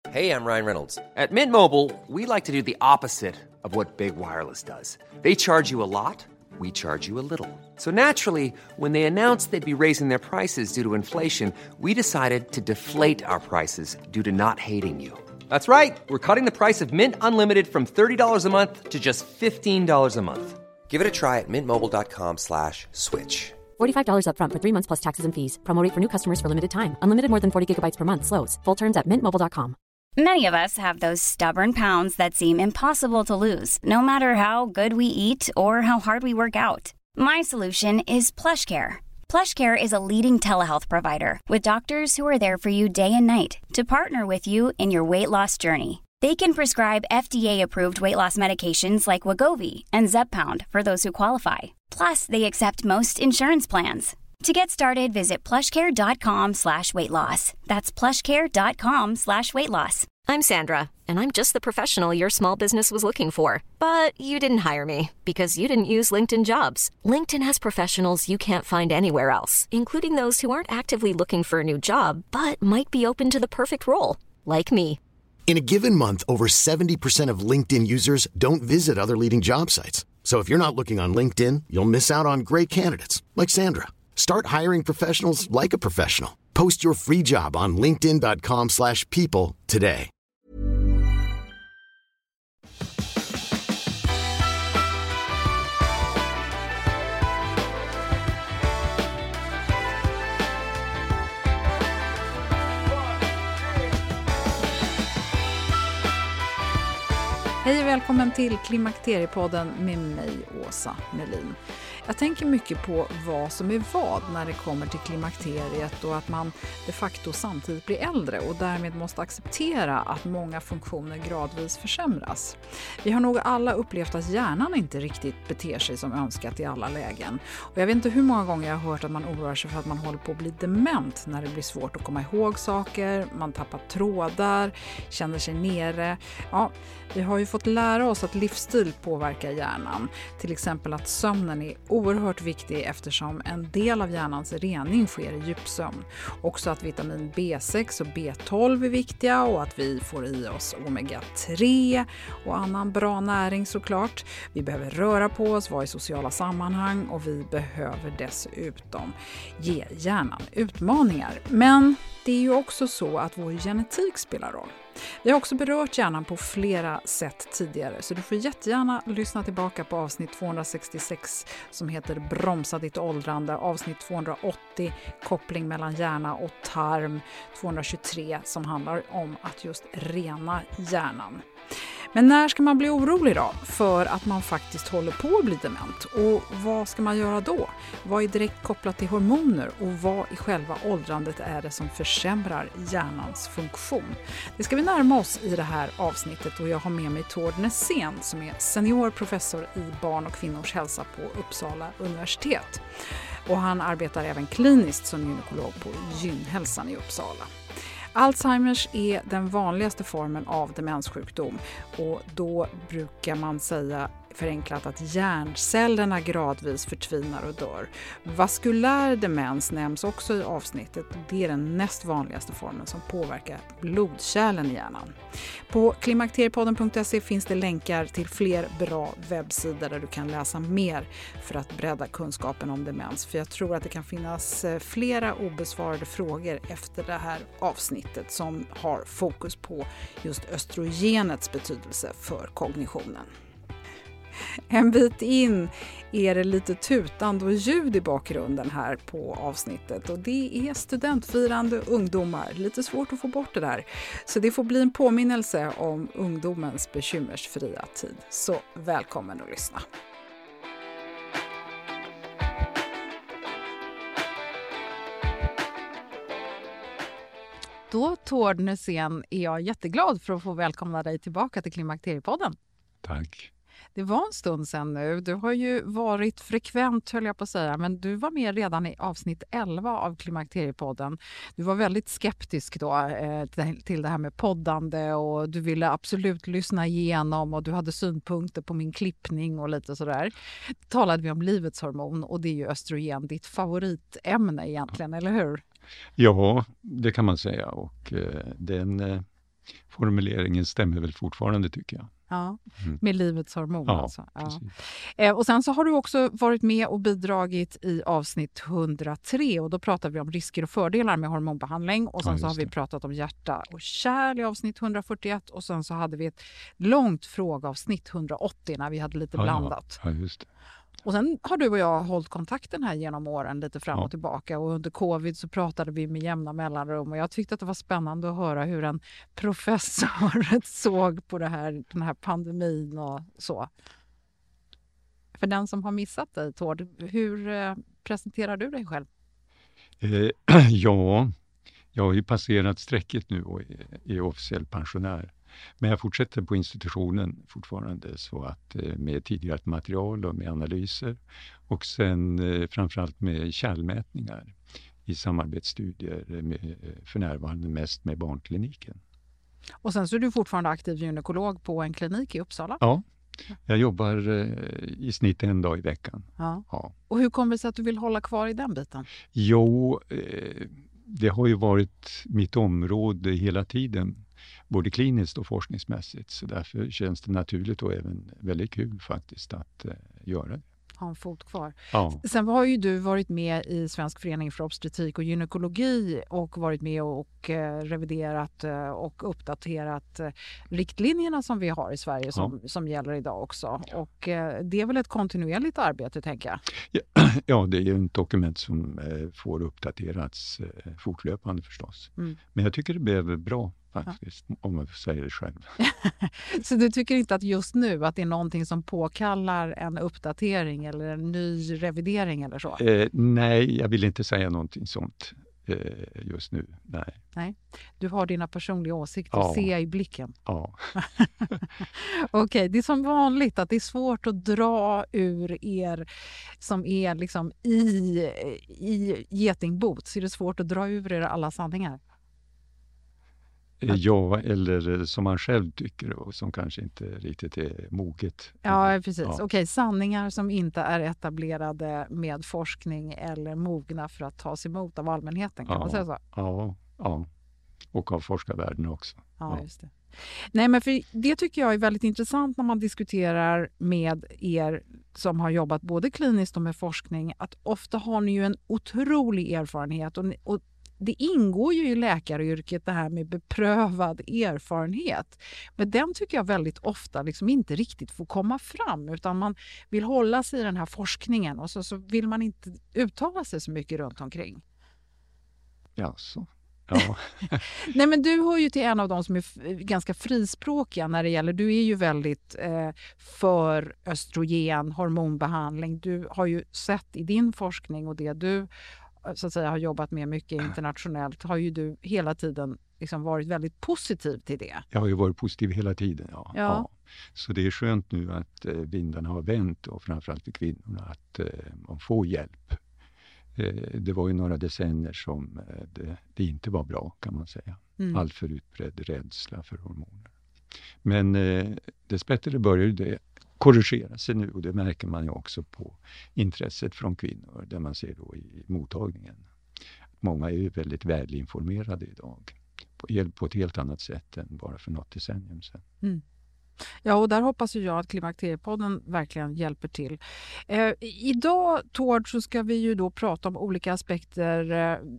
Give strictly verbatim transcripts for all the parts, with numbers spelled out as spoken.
Hey, I'm Ryan Reynolds. At Mint Mobile, we like to do the opposite of what Big Wireless does. They charge you a lot, we charge you a little. So naturally, when they announced they'd be raising their prices due to inflation, we decided to deflate our prices due to not hating you. That's right. We're cutting the price of Mint Unlimited from thirty dollars a month to just fifteen dollars a month. Give it a try at mintmobile.com slash switch. forty-five dollars up front for three months plus taxes and fees. Promo rate for new customers for limited time. Unlimited more than forty gigabytes per month slows. Full terms at mint mobile dot com. Many of us have those stubborn pounds that seem impossible to lose, no matter how good we eat or how hard we work out. My solution is PlushCare. PlushCare is a leading telehealth provider with doctors who are there for you day and night to partner with you in your weight loss journey. They can prescribe F D A-approved weight loss medications like Wegovy and Zepbound for those who qualify. Plus, they accept most insurance plans. To get started, visit plushcare.com slash weight loss. That's plushcare.com slash weight loss. I'm Sandra, and I'm just the professional your small business was looking for. But you didn't hire me because you didn't use LinkedIn Jobs. LinkedIn has professionals you can't find anywhere else, including those who aren't actively looking for a new job, but might be open to the perfect role, like me. In a given month, over seventy percent of LinkedIn users don't visit other leading job sites. So if you're not looking on LinkedIn, you'll miss out on great candidates like Sandra. Start hiring professionals like a professional. Post your free job on linkedin.com slash people today. Hej och välkommen till Klimakteriepodden med mig, Åsa Melin. Jag tänker mycket på vad som är vad när det kommer till klimakteriet och att man de facto samtidigt blir äldre och därmed måste acceptera att många funktioner gradvis försämras. Vi har nog alla upplevt att hjärnan inte riktigt beter sig som önskat i alla lägen. Och jag vet inte hur många gånger jag har hört att man oroar sig för att man håller på att bli dement när det blir svårt att komma ihåg saker, man tappar trådar, känner sig nere. Ja, vi har ju fått lära oss att livsstil påverkar hjärnan. Till exempel att sömnen är oerhört viktig eftersom en del av hjärnans rening sker i djupsömn. Också att vitamin B sex och B tolv är viktiga och att vi får i oss omega tre och annan bra näring såklart. Vi behöver röra på oss, vara i sociala sammanhang och vi behöver dessutom ge hjärnan utmaningar. Men det är ju också så att vår genetik spelar roll. Vi har också berört hjärnan på flera sätt tidigare så du får jättegärna lyssna tillbaka på avsnitt tvåhundrasextiosex som heter Bromsa ditt åldrande, avsnitt tvåhundraåttio koppling mellan hjärna och tarm, tvåhundratjugotre som handlar om att just rena hjärnan. Men när ska man bli orolig då för att man faktiskt håller på att bli dement? Och vad ska man göra då? Vad är direkt kopplat till hormoner och vad i själva åldrandet är det som försämrar hjärnans funktion? Det ska vi närma oss i det här avsnittet och jag har med mig Tord Nässén som är senior professor i barn- och kvinnors hälsa på Uppsala universitet. Och han arbetar även kliniskt som gynekolog på Gynhälsan i Uppsala. Alzheimers är den vanligaste formen av demenssjukdom och då brukar man säga förenklat att hjärncellerna gradvis förtvinar och dör. Vaskulär demens nämns också i avsnittet. Det är den näst vanligaste formen som påverkar blodkärlen i hjärnan. På klimakteriepodden punkt se finns det länkar till fler bra webbsidor där du kan läsa mer för att bredda kunskapen om demens. För jag tror att det kan finnas flera obesvarade frågor efter det här avsnittet som har fokus på just östrogenets betydelse för kognitionen. En bit in är det lite tutande och ljud i bakgrunden här på avsnittet och det är studentfirande ungdomar. Lite svårt att få bort det där. Så det får bli en påminnelse om ungdomens bekymmersfria tid. Så välkommen att lyssna. Då Tord Nässén är jag jätteglad för att få välkomna dig tillbaka till Klimakteriepodden. Tack. Det var en stund sedan nu. Du har ju varit frekvent, höll jag på att säga, men du var med redan i avsnitt elva av Klimakteriepodden. Du var väldigt skeptisk då eh, till det här med poddande och du ville absolut lyssna igenom och du hade synpunkter på min klippning och lite sådär. Talade vi om livets hormon och det är ju östrogen, ditt favoritämne egentligen, eller hur? Ja, det kan man säga och eh, den... Eh... formuleringen stämmer väl fortfarande, tycker jag. Ja, Mm. med livets hormon. Ja, alltså. Ja. precis. Eh, och sen så har du också varit med och bidragit i avsnitt hundratre och då pratar vi om risker och fördelar med hormonbehandling och sen Ja, så har just vi det. pratat om hjärta och kärl i avsnitt hundrafyrtioett och sen så hade vi ett långt frågeavsnitt hundraåttio när vi hade lite Ja, blandat. Ja, just det. Och sen har du och jag hållit kontakten här genom åren lite fram och Ja. tillbaka och under covid så pratade vi med jämna mellanrum och jag tyckte att det var spännande att höra hur en professor såg på det här, den här pandemin och så. För den som har missat dig, Tord, hur eh, presenterar du dig själv? Eh, ja, jag har ju passerat strecket nu och är, är officiell pensionär. Men jag fortsätter på institutionen fortfarande så att eh, med tidigare material och med analyser och sen eh, framförallt med kärlmätningar i samarbetsstudier med, eh, för närvarande mest med barnkliniken. Och sen så är du fortfarande aktiv gynekolog på en klinik i Uppsala. Ja, jag jobbar eh, i snitt en dag i veckan. Ja. Ja. Och hur kommer det sig att du vill hålla kvar i den biten? Jo, eh, det har ju varit mitt område hela tiden, både kliniskt och forskningsmässigt. Så därför känns det naturligt och även väldigt kul faktiskt att eh, göra det. Ha en fot kvar. Ja, Sen har ju du varit med i Svensk förening för obstetrik och gynekologi och varit med och eh, reviderat eh, och uppdaterat eh, riktlinjerna som vi har i Sverige som, som gäller idag också. Och eh, det är väl ett kontinuerligt arbete, tänker jag. ja, det är ju ett dokument som eh, får uppdaterats eh, fortlöpande förstås. Mm. Men jag tycker det blev bra faktiskt, om man säger det själv. Så du tycker inte att just nu att det är någonting som påkallar en uppdatering eller en ny revidering eller så? Eh, nej, jag vill inte säga någonting sånt eh, just nu. Nej. Nej, du har dina personliga åsikter, Ja. ser jag i blicken. Ja. Okej, det är som vanligt att det är svårt att dra ur er som är liksom i, i getingbot. Så är det svårt att dra ur er alla sanningar. Eh, Ja, eller som man själv tycker och som kanske inte riktigt är moget. Ja, precis. Ja. Okej, sanningar som inte är etablerade med forskning eller mogna för att tas emot av allmänheten, kan Ja. man säga så? Ja, ja. Och av forskarvärlden också. Ja, Ja. just det. Nej, men för det tycker jag är väldigt intressant när man diskuterar med er som har jobbat både kliniskt och med forskning, att ofta har ni ju en otrolig erfarenhet och, ni, och det ingår ju i läkaryrket det här med beprövad erfarenhet. Men den tycker jag väldigt ofta liksom inte riktigt får komma fram, utan man vill hålla sig i den här forskningen och så, så vill man inte uttala sig så mycket runt omkring. Jaså. Ja. Nej, men du hör ju till en av de som är f- ganska frispråkiga när det gäller, du är ju väldigt eh, för östrogen, hormonbehandling. Du har ju sett i din forskning och det du så att säga har jobbat med mycket internationellt, har ju du hela tiden liksom varit väldigt positiv till det. Jag har ju varit positiv hela tiden. Ja. Ja. Så det är skönt nu att eh, vindarna har vänt och framförallt för kvinnorna att eh, man får hjälp. Eh, det var ju några decennier som eh, det, det inte var bra, kan man säga. Mm. Alltför utbredd rädsla för hormoner. Men eh, dessbättre börjar ju det korrigera sig nu och det märker man ju också på intresset från kvinnor där man ser då i mottagningen. Många är ju väldigt välinformerade idag på, på ett helt annat sätt än bara för något decennium sedan. Mm. Ja, och där hoppas ju jag att Klimakteriepodden verkligen hjälper till. Eh, idag, Tord, så ska vi ju då prata om olika aspekter.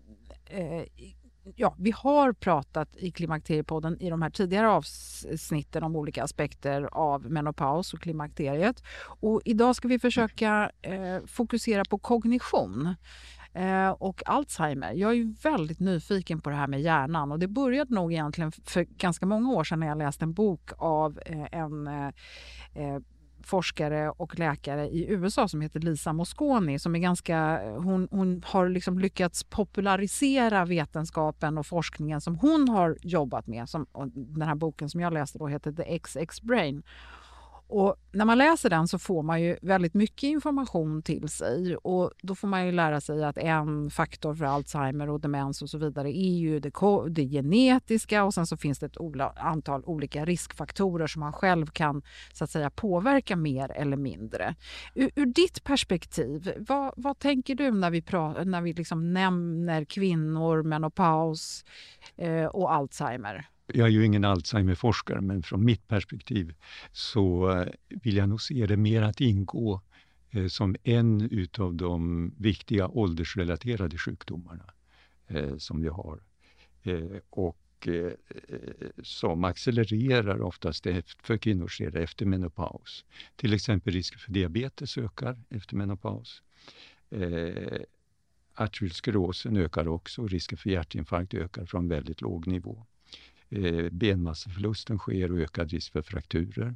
Eh, ja, vi har pratat i Klimakteriepodden i de här tidigare avsnitten om olika aspekter av menopaus och klimakteriet. Och idag ska vi försöka eh, fokusera på kognition. Eh, och Alzheimer. Jag är ju väldigt nyfiken på det här med hjärnan och det började nog egentligen för ganska många år sedan när jag läste en bok av eh, en eh, forskare och läkare i U S A som heter Lisa Mosconi som är ganska, hon, hon har liksom lyckats popularisera vetenskapen och forskningen som hon har jobbat med. Som, den här boken som jag läste då heter The X X Brain. Och när man läser den så får man ju väldigt mycket information till sig och då får man ju lära sig att en faktor för Alzheimer och demens och så vidare är ju det, det genetiska och sen så finns det ett ola, antal olika riskfaktorer som man själv kan så att säga påverka mer eller mindre. Ur, ur ditt perspektiv, vad, vad tänker du när vi, pra, när vi liksom nämner kvinnor, menopaus eh, och Alzheimer? Jag är ju ingen Alzheimer-forskare, men från mitt perspektiv så vill jag nog se det mer att ingå eh, som en utav de viktiga åldersrelaterade sjukdomarna eh, som vi har. Eh, och eh, som accelererar oftast efter, för kvinnors del efter menopaus. Till exempel risk för diabetes ökar efter menopaus. Eh, arteriosklerosen ökar också, risken för hjärtinfarkt ökar från väldigt låg nivå. Eh, benmasseförlusten sker och ökad risk för frakturer.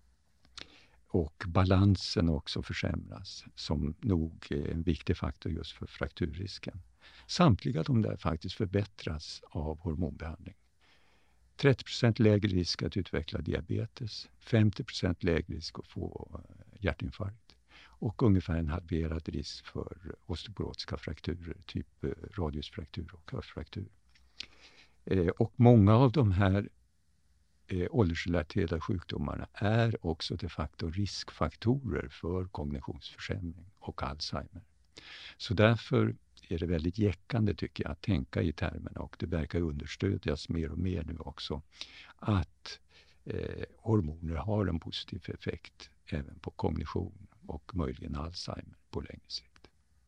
Och balansen också försämras som nog är en viktig faktor just för frakturrisken. Samtliga de där faktiskt förbättras av hormonbehandling. trettio procent lägre risk att utveckla diabetes, femtio procent lägre risk att få hjärtinfarkt och ungefär en halverad risk för osteoporotiska frakturer, typ radiusfraktur och korsfraktur. Eh, och många av de här eh, åldersrelaterade sjukdomarna är också de facto riskfaktorer för kognitionsförsämring och Alzheimer. Så därför är det väldigt jäckande tycker jag att tänka i termerna, och det verkar understödjas mer och mer nu också, att eh, hormoner har en positiv effekt även på kognition och möjligen Alzheimer på längre sikt.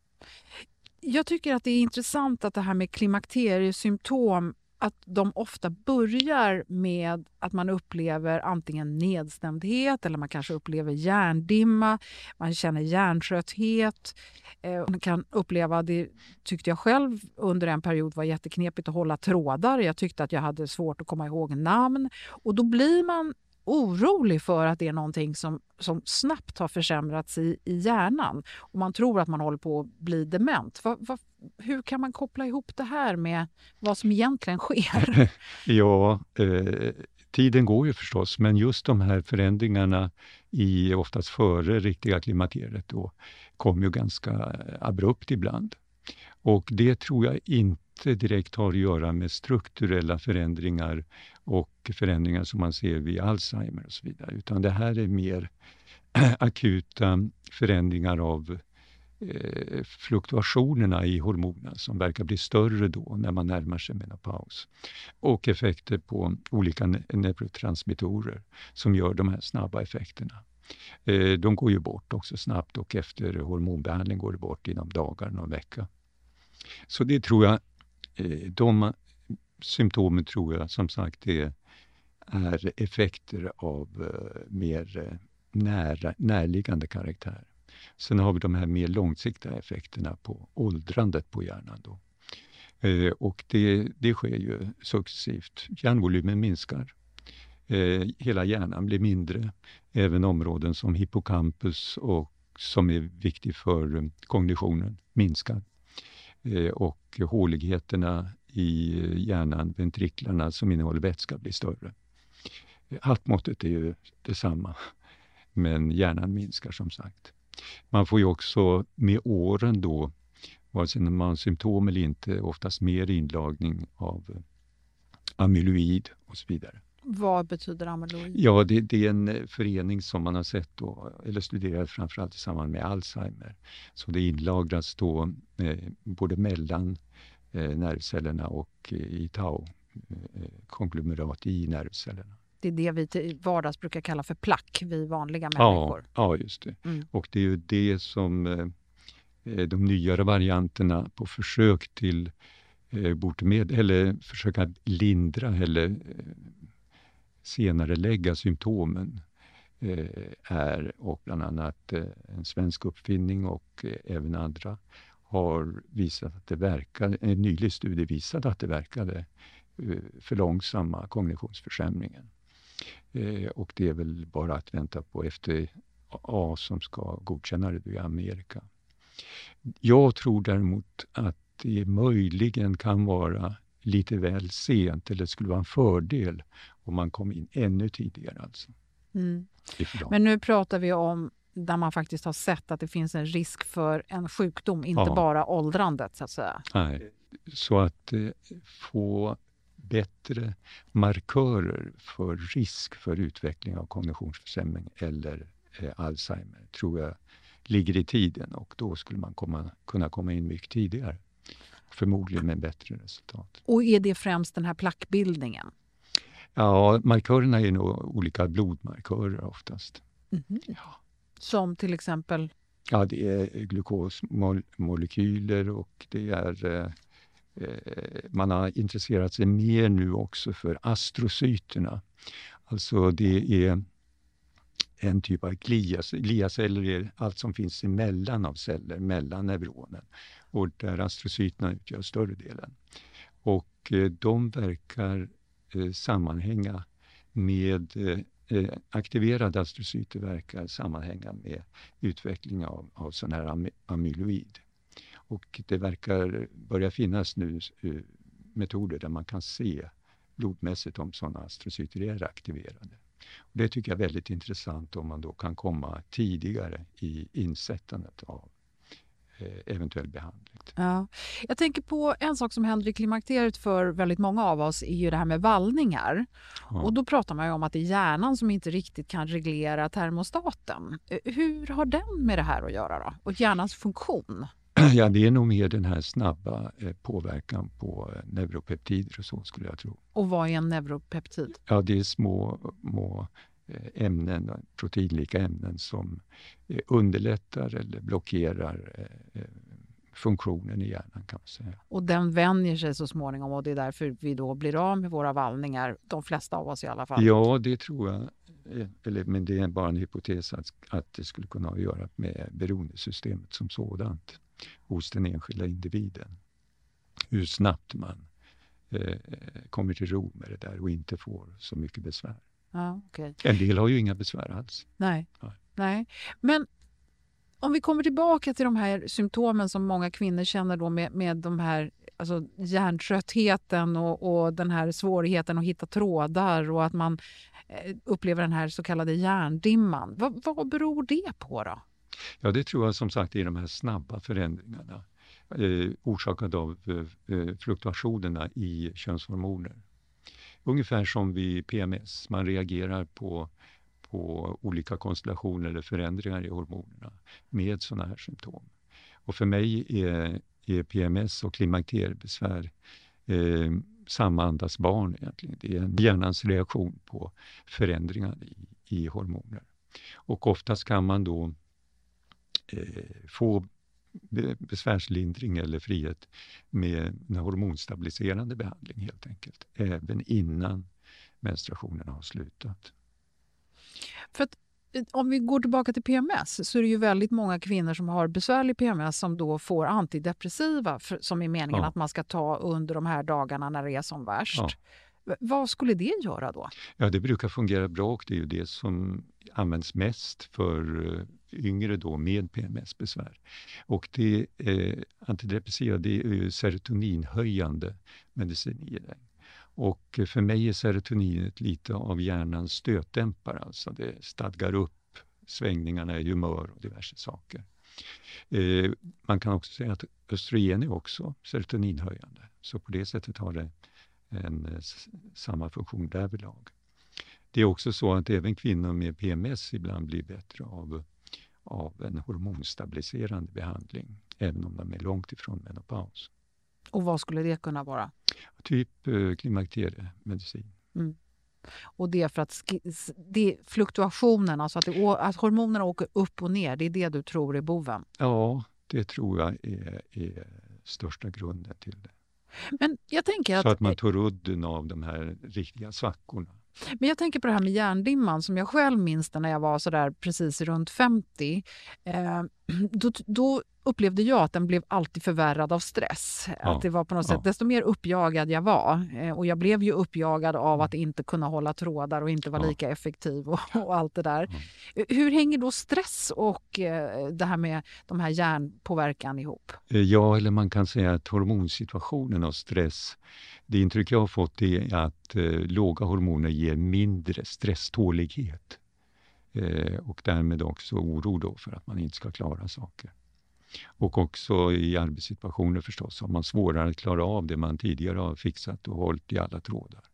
Jag tycker att det är intressant att det här med klimakteriesymptom, att de ofta börjar med att man upplever antingen nedstämdhet eller man kanske upplever hjärndimma, man känner hjärntrötthet. Man kan uppleva, det tyckte jag själv under en period var jätteknepigt att hålla trådar. Jag tyckte att jag hade svårt att komma ihåg namn, och då blir man orolig för att det är någonting som, som snabbt har försämrats i, i hjärnan. Och man tror att man håller på att bli dement. Va, va, hur kan man koppla ihop det här med vad som egentligen sker? Ja, eh, tiden går ju förstås. Men just de här förändringarna i oftast före riktiga klimakteriet då kom ju ganska abrupt ibland. Och det tror jag inte direkt har att göra med strukturella förändringar och förändringar som man ser vid Alzheimer och så vidare. Utan det här är mer akuta förändringar av eh, fluktuationerna i hormonerna som verkar bli större då när man närmar sig menopaus. Och effekter på olika ne- neurotransmittorer som gör de här snabba effekterna. Eh, de går ju bort också snabbt, och efter hormonbehandling går det bort inom dagar, någon vecka. Så det tror jag, de symptomen tror jag som sagt det är effekter av mer nära, närliggande karaktär. Sen har vi de här mer långsiktiga effekterna på åldrandet på hjärnan då. Och det, det sker ju successivt. Hjärnvolymen minskar. Hela hjärnan blir mindre. Även områden som hippocampus och som är viktig för kognitionen minskar. Och håligheterna i hjärnan, ventriklarna som innehåller vätska, blir större. Haltmåttet är ju detsamma, men hjärnan minskar som sagt. Man får ju också med åren då, vare sig man har symptom eller inte, oftast mer inlagring av amyloid och så vidare. Vad betyder amyloid? Ja, det, det är en förening som man har sett då, eller studerat framförallt i samband med Alzheimer. Så det inlagras då eh, både mellan eh, nervcellerna och eh, i tau, eh, konglomerat i nervcellerna. Det är det vi till vardags brukar kalla för plack, vi vanliga människor. Ja, ja just det. Mm. Och det är ju det som eh, de nyare varianterna på försök till eh, botemedel, eller försöka lindra eller eh, senare lägga symptomen eh, är, och bland annat eh, en svensk uppfinning och eh, även andra har visat att det verkar, en nylig studie visade att det verkade eh, för långsamma kognitionsförsämringen. Eh, och det är väl bara att vänta på F D A som ska godkänna det i Amerika. Jag tror däremot att det möjligen kan vara lite väl sent, eller det skulle vara en fördel om man kom in ännu tidigare alltså. Mm. Men nu pratar vi om där man faktiskt har sett att det finns en risk för en sjukdom, inte ja. bara åldrandet så att säga. Nej, så att eh, få bättre markörer för risk för utveckling av kognitionsförsämring eller eh, Alzheimer tror jag ligger i tiden, och då skulle man komma, kunna komma in mycket tidigare. Förmodligen med bättre resultat. Och är det främst den här plackbildningen? Ja, markörerna är nog olika blodmarkörer oftast. Mm. Ja. Som till exempel? Ja, det är glukosmolekyler och det är... Eh, man har intresserat sig mer nu också för astrocyterna. Alltså det är en typ av glias, gliaceller är allt som finns emellan av celler, mellan neuronen. Och där astrocyterna utgör större delen. Och eh, de verkar eh, sammanhänga med, eh, aktiverade astrocyter verkar sammanhänga med utveckling av, av sån här am- amyloid. Och det verkar börja finnas nu uh, metoder där man kan se blodmässigt om sådana astrocyter är aktiverade. Och det tycker jag är väldigt intressant om man då kan komma tidigare i insättandet av eh, eventuell behandling. Ja. Jag tänker på en sak som händer i klimakteriet för väldigt många av oss är ju det här med vallningar. Ja. Och då pratar man ju om att det är hjärnan som inte riktigt kan reglera termostaten. Hur har den med det här att göra då? Och hjärnans funktion? Ja, det är nog mer den här snabba eh, påverkan på eh, neuropeptider och så skulle jag tro. Och vad är en neuropeptid? Ja, det är små, små eh, ämnen, proteinlika ämnen som eh, underlättar eller blockerar eh, funktionen i hjärnan kan man säga. Och den vänjer sig så småningom och det är därför vi då blir av med våra vallningar, de flesta av oss i alla fall. Ja, det tror jag. Eller, men det är bara en hypotes att, att det skulle kunna ha att göra med beroendesystemet som sådant hos den enskilda individen. Hur snabbt man eh, kommer till ro med det där och inte får så mycket besvär. Ja, okay. En del har ju inga besvär alls. Nej. Nej. Nej. Men om vi kommer tillbaka till de här symptomen som många kvinnor känner då med, med de här alltså hjärntröttheten och, och den här svårigheten att hitta trådar och att man eh, upplever den här så kallade hjärndimman. Va, vad beror det på då? Ja, det tror jag som sagt är de här snabba förändringarna eh, orsakade av eh, fluktuationerna i könshormoner. Ungefär som vid P M S, man reagerar på, på olika konstellationer eller förändringar i hormonerna med sådana här symptom. Och för mig är, är P M S och klimakteriebesvär eh, samma andas barn egentligen. Det är en hjärnans reaktion på förändringar i, i hormoner. Och oftast kan man då Eh, få be- besvärslindring eller frihet med en hormonstabiliserande behandling helt enkelt. Även innan menstruationen har slutat. För att om vi går tillbaka till P M S så är det ju väldigt många kvinnor som har besvärlig P M S som då får antidepressiva för, som är meningen ja. Att man ska ta under de här dagarna när det är som värst. Ja. V- vad skulle det göra då? Ja, det brukar fungera bra och det är ju det som används mest för yngre då med P M S-besvär. Och det eh, antidepressiva det är ju serotoninhöjande medicin i det. Och för mig är serotoninet lite av hjärnans stötdämpare. Alltså det stadgar upp svängningarna i humör och diverse saker. Eh, man kan också säga att östrogen är också serotoninhöjande. Så på det sättet har det en, s- samma funktion därvidlag. Det är också så att även kvinnor med P M S ibland blir bättre av, av en hormonstabiliserande behandling. Även om de är långt ifrån menopaus. Och vad skulle det kunna vara? Typ eh, klimakteriemedicin. Mm. Och det är för att sk- det, fluktuationen, alltså att, det, att hormonerna åker upp och ner, det är det du tror är boven? Ja, det tror jag är, är största grunden till det. Men jag tänker att, så att man tar udden av de här riktiga svackorna. Men jag tänker på det här med hjärndimman som jag själv minns när jag var så där precis runt femtio. Eh, då, då upplevde jag att den blev alltid förvärrad av stress. Ja, att det var på något ja. sätt, desto mer uppjagad jag var. Eh, och jag blev ju uppjagad av att inte kunna hålla trådar och inte vara Ja. lika effektiv och, och allt det där. Ja. Hur hänger då stress och eh, det här med de här hjärnpåverkan ihop? Ja, eller man kan säga att hormonsituationen och stress, det intryck jag har fått är att eh, låga hormoner ger mindre stresstålighet. Eh, och därmed också oro då för att man inte ska klara saker. Och också i arbetssituationer förstås har man svårare att klara av det man tidigare har fixat och hållit i alla trådar.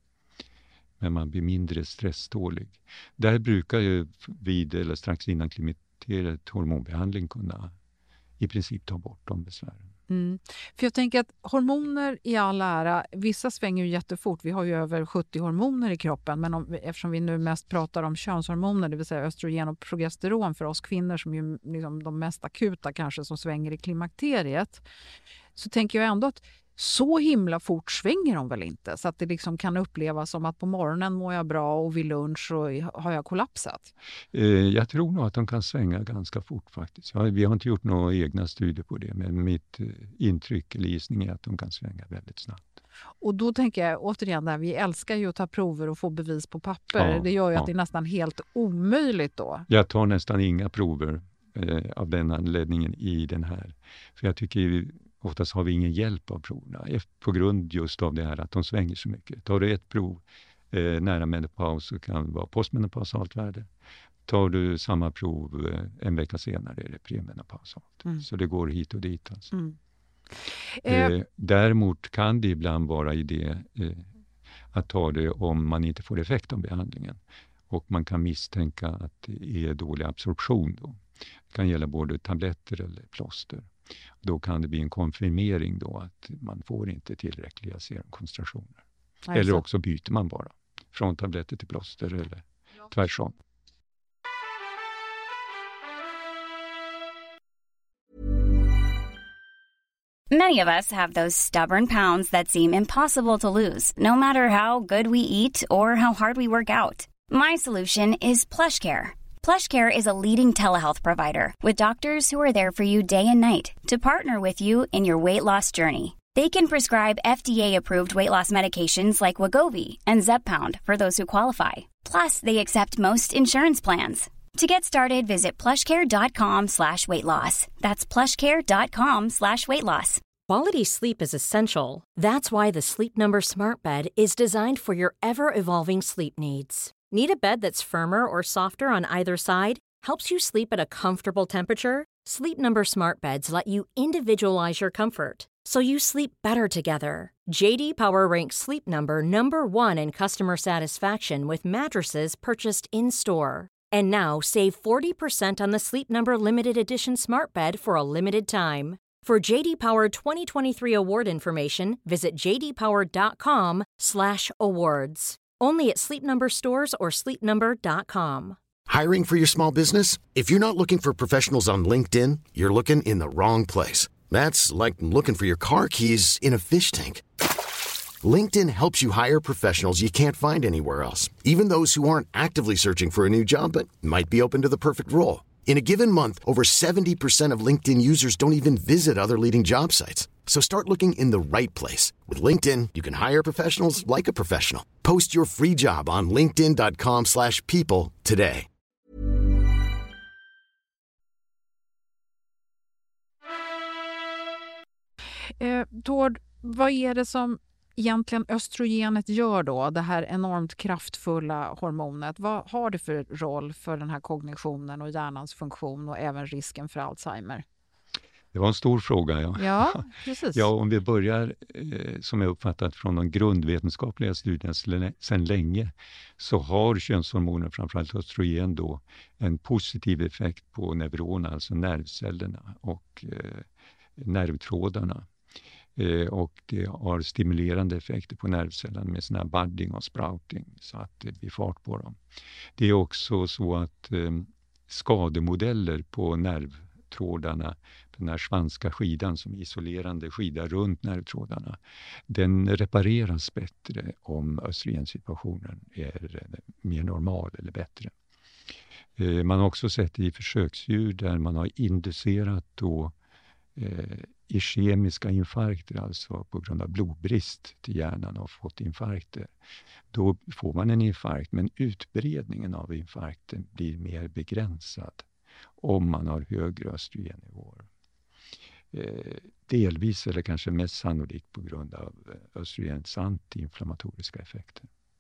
Men man blir mindre stresstålig. Där brukar ju vid eller strax innan klimakteriet hormonbehandling kunna i princip ta bort de besvären. Mm. För jag tänker att hormoner i all ära, vissa svänger ju jättefort. Vi har ju över sjuttio hormoner i kroppen, men om, eftersom vi nu mest pratar om könshormoner, det vill säga östrogen och progesteron för oss kvinnor som ju liksom de mest akuta kanske som svänger i klimakteriet, så tänker jag ändå att så himla fort svänger de väl inte, så att det liksom kan upplevas som att på morgonen mår jag bra och vid lunch så har jag kollapsat. Eh, jag tror nog att de kan svänga ganska fort faktiskt. Ja, vi har inte gjort några egna studier på det, men mitt eh, intryck eller gissning är att de kan svänga väldigt snabbt. Och då tänker jag återigen där, vi älskar ju att ta prover och få bevis på papper. Ja, det gör ju ja. att det är nästan helt omöjligt då. Jag tar nästan inga prover eh, av den anledningen i den här. För jag tycker ju, oftast har vi ingen hjälp av proverna på grund just av det här att de svänger så mycket. Tar du ett prov eh, nära menopaus så kan det vara postmenopausalt värde. Tar du samma prov eh, en vecka senare är det premenopausalt. Mm. Så det går hit och dit alltså. Mm. Eh, däremot kan det ibland vara idé eh, att ta det om man inte får effekt av behandlingen. Och man kan misstänka att det är dålig absorption då. Det kan gälla både tabletter eller plåster. Då kan det bli en konfirmering då att man får inte tillräckliga serumkoncentrationer. Nej, eller så. också byter man bara från tabletter till plåster eller tvärsom. Many of us have those stubborn pounds that seem impossible to lose, no matter how good we eat or how hard we work out. My solution is PlushCare. PlushCare is a leading telehealth provider with doctors who are there for you day and night to partner with you in your weight loss journey. They can prescribe F D A-approved weight loss medications like Wegovy and Zepbound for those who qualify. Plus, they accept most insurance plans. To get started, visit plushcare.com slash weight loss. That's plushcare.com slash weight loss. Quality sleep is essential. That's why the Sleep Number Smart Bed is designed for your ever-evolving sleep needs. Need a bed that's firmer or softer on either side? Helps you sleep at a comfortable temperature? Sleep Number Smart Beds let you individualize your comfort, so you sleep better together. J D Power ranks Sleep Number number one in customer satisfaction with mattresses purchased in-store. And now save forty percent on the Sleep Number Limited Edition Smart Bed for a limited time. For J D Power twenty twenty-three award information, visit j d power dot com slash awards. Only at Sleep Number stores or sleep number dot com. Hiring for your small business? If you're not looking for professionals on LinkedIn, you're looking in the wrong place. That's like looking for your car keys in a fish tank. LinkedIn helps you hire professionals you can't find anywhere else, even those who aren't actively searching for a new job but might be open to the perfect role. In a given month, over seventy percent of LinkedIn users don't even visit other leading job sites. So start looking in the right place. With LinkedIn, you can hire professionals like a professional. Post your free job on linkedin dot com slash people today. Eh, Tord, vad är det som egentligen östrogenet gör då, det här enormt kraftfulla hormonet? Vad har det för roll för den här kognitionen och hjärnans funktion och även risken för Alzheimer? Det var en stor fråga, ja. Ja, precis. Ja, om vi börjar, eh, som jag uppfattat från de grundvetenskapliga studierna sedan länge, så har könshormoner, framförallt östrogen då, en positiv effekt på neuroner, alltså nervcellerna och eh, nervtrådarna. Eh, och det har stimulerande effekter på nervcellerna med sån här budding och sprouting, så att det blir fart på dem. Det är också så att eh, skademodeller på nervtrådarna, den här svanska skidan som isolerande skida runt nervtrådarna, den repareras bättre om östrogensituationen är mer normal eller bättre. Eh, man har också sett i försöksdjur där man har inducerat då eh, ischemiska infarkter, alltså på grund av blodbrist till hjärnan och fått infarkter. Då får man en infarkt, men utbredningen av infarkten blir mer begränsad om man har högre östrogennivåer. Eh, delvis eller kanske mest sannolikt på grund av östrogens antiinflammatoriska effekter.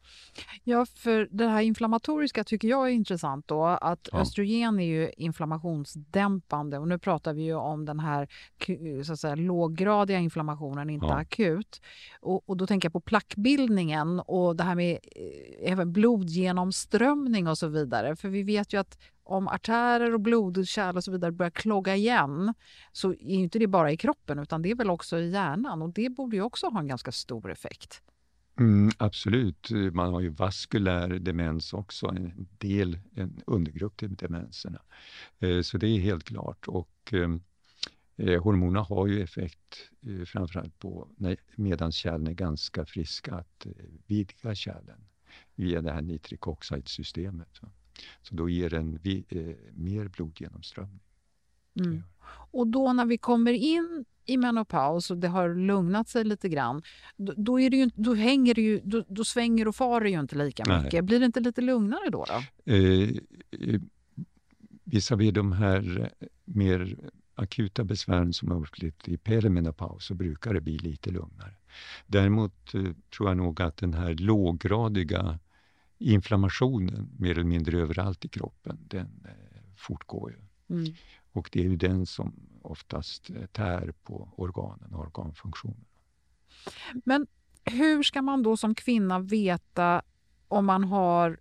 Ja, för det här inflammatoriska tycker jag är intressant då. Att Ja. östrogen är ju inflammationsdämpande och nu pratar vi ju om den här så att säga, låggradiga inflammationen, inte Ja. akut. Och, och då tänker jag på plackbildningen och det här med eh, även blodgenomströmning och så vidare. För vi vet ju att om artärer och blodkärl och så vidare börjar klogga igen så är ju inte det bara i kroppen utan det är väl också i hjärnan och det borde ju också ha en ganska stor effekt. Mm, absolut. Man har ju vaskulär demens också, en del, en undergrupp till demenserna. Eh, så det är helt klart. Och eh, hormoner har ju effekt eh, framförallt på när, medan kärlen är ganska friska att eh, vidga kärlen via det här nitric oxide-systemet. Så. så då ger den vi, eh, mer blodgenomströmning. Mm. Och då när vi kommer in i menopaus och det har lugnat sig lite grann, då, då, är det ju, då, hänger det ju, då, då svänger och far det ju inte lika Nej. mycket. Blir det inte lite lugnare då? då? Eh, eh, vissa vid de här mer akuta besvären som har upplevt i perimenopaus så brukar det bli lite lugnare. Däremot eh, tror jag nog att den här låggradiga inflammationen mer eller mindre överallt i kroppen, den eh, fortgår ju. Mm. Och det är ju den som oftast tär på organen och organfunktionen. Men hur ska man då som kvinna veta om man har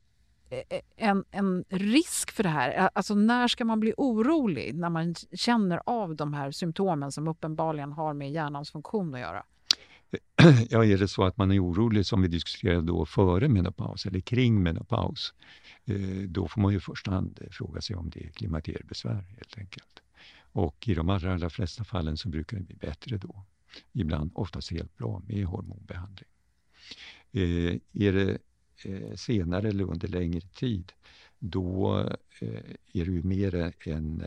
en, en risk för det här? Alltså när ska man bli orolig när man känner av de här symptomen som uppenbarligen har med hjärnans funktion att göra? Ja, är det så att man är orolig som vi diskuterade då före menopaus eller kring menopaus, då får man ju i första hand fråga sig om det är klimakteriebesvär helt enkelt. Och i de allra, allra flesta fallen så brukar det bli bättre då. Ibland oftast helt bra med hormonbehandling. Eh, är det eh, senare eller under längre tid, då eh, är det ju mer en,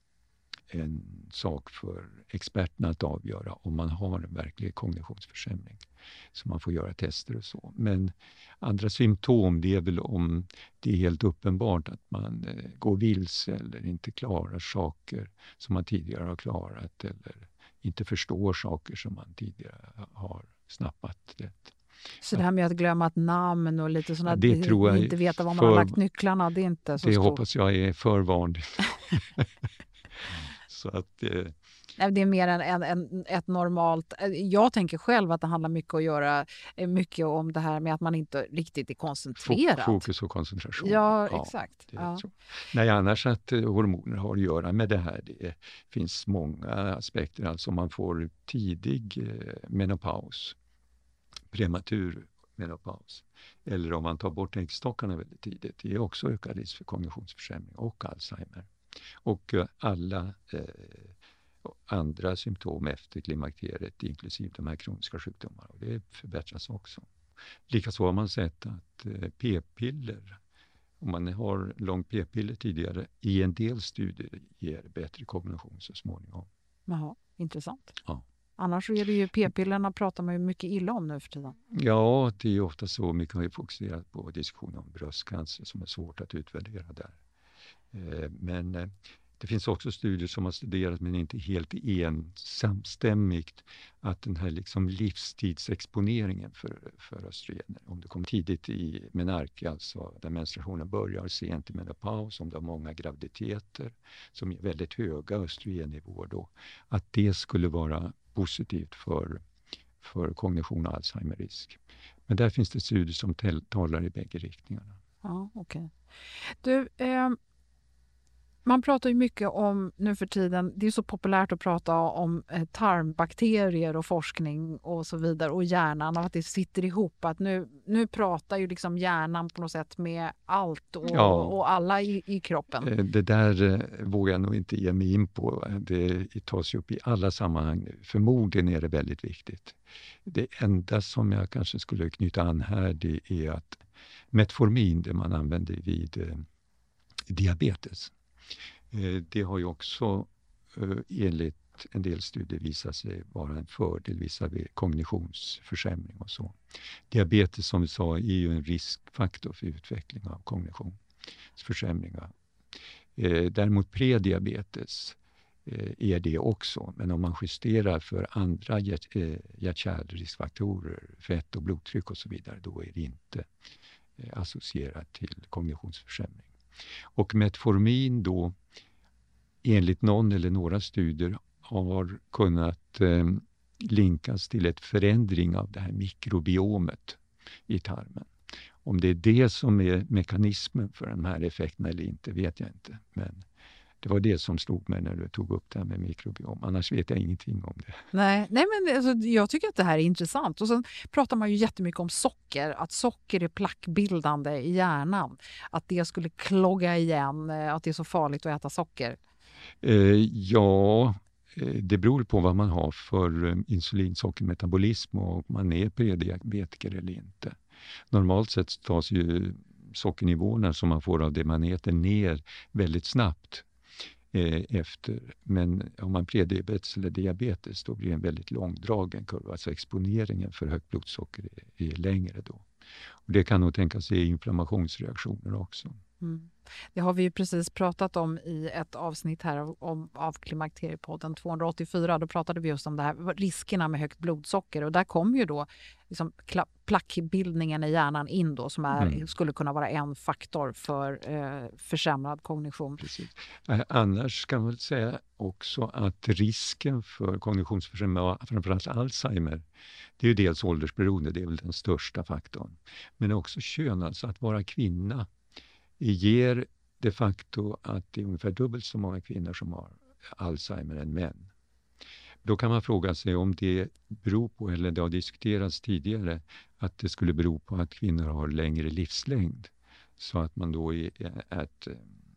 en sak för experterna att avgöra om man har en verklig kognitionsförsämring. Så man får göra tester och så. Men andra symptom, det är väl om det är helt uppenbart att man eh, går vilse eller inte klarar saker som man tidigare har klarat eller inte förstår saker som man tidigare har snappat lätt. Så det här med att glömma ett namn och lite sådana, Ja, det tror jag inte veta var man för, har lagt nycklarna, det är inte så det stort. hoppas jag är för vanligt. Så att... Eh, Nej, det är mer än, än, än ett normalt... Jag tänker själv att det handlar mycket att göra mycket om det här med att man inte riktigt är koncentrerad. Fokus och koncentration. Ja, ja exakt. Ja. Nej, annars att hormoner har att göra med det här. Det finns många aspekter. Alltså om man får tidig menopaus, prematur menopaus, eller om man tar bort äggstockarna väldigt tidigt. Det är också ökad risk för kognitionsförsämring och Alzheimer. Och alla... Eh, andra symptom efter klimakteriet, inklusive de här kroniska sjukdomarna. Och det förbättras också. Likaså har man sett att eh, p-piller, om man har lång p-piller tidigare, i en del studier ger bättre kognition så småningom. Jaha, intressant. Ja. Annars är det ju p-pillerna pratar man ju mycket illa om nu för tiden. Ja, det är ofta så. Mycket har ju fokuserat på diskussioner om bröstcancer som är svårt att utvärdera där. Eh, men... Eh, Det finns också studier som har studerat, men inte helt ensamstämmigt, att den här liksom livstidsexponeringen för, för östrogener, om det kom tidigt i menarke, alltså där menstruationen börjar, sent i menopaus, om det har många graviditeter som är väldigt höga östrogennivåer då, att det skulle vara positivt för, för kognition och Alzheimer-risk. Men där finns det studier som tel- talar i bägge riktningarna. Ja, okej. Okay. Du... Eh... Man pratar ju mycket om nu för tiden, det är så populärt att prata om tarmbakterier och forskning och så vidare och hjärnan och att det sitter ihop. Att nu, nu pratar ju liksom hjärnan på något sätt med allt och, ja. och alla i, i kroppen. Det där vågar jag nog inte ge mig in på. Det tas ju upp i alla sammanhang nu. Förmodligen är det väldigt viktigt. Det enda som jag kanske skulle knyta an här, det är att metformin, det man använder vid eh, diabetes, det har ju också enligt en del studier visat sig vara en fördel visavi kognitionsförsämring och så. Diabetes, som vi sa, är ju en riskfaktor för utveckling av kognitionsförsämringar. Däremot prediabetes är det också, men om man justerar för andra hjärt- hjärt-kärlriskfaktorer, fett och blodtryck och så vidare, då är det inte eh, associerat till kognitionsförsämring. Och metformin då, enligt någon eller några studier, har kunnat eh, linkas till ett förändring av det här mikrobiomet i tarmen. Om det är det som är mekanismen för de här effekterna eller inte vet jag inte. Men det var det som slog mig när du tog upp det här med mikrobiom. Annars vet jag ingenting om det. Nej, nej men alltså, jag tycker att det här är intressant. Och sen pratar man ju jättemycket om socker. Att socker är plackbildande i hjärnan. Att det skulle klogga igen. Att det är så farligt att äta socker. Eh, ja, det beror på vad man har för insulinsockermetabolism och om man är prediabetiker eller inte. Normalt sett tas ju sockernivåerna som man får av det man äter ner väldigt snabbt eh, efter. Men om man prediabetes eller diabetes då blir det en väldigt långdragen kurva. Alltså exponeringen för högt blodsocker är, är längre då. Och det kan nog tänkas ge inflammationsreaktioner också. Mm. Det har vi ju precis pratat om i ett avsnitt här av, om, av Klimakteriepodden tvåhundraåttiofyra. Då pratade vi just om det här, riskerna med högt blodsocker. Och där kom ju då liksom kla- plackbildningen i hjärnan in då, som är, mm. skulle kunna vara en faktor för eh, försämrad kognition. Precis. Annars kan man väl säga också att risken för kognitionsförsämring, framförallt Alzheimer, det är ju dels åldersberoende, det är väl den största faktorn. Men också kön, alltså att vara kvinna ger de facto att det är ungefär dubbelt så många kvinnor som har Alzheimer än män. Då kan man fråga sig om det beror på, eller det har diskuterats tidigare, att det skulle bero på att kvinnor har längre livslängd. Så att man då är at,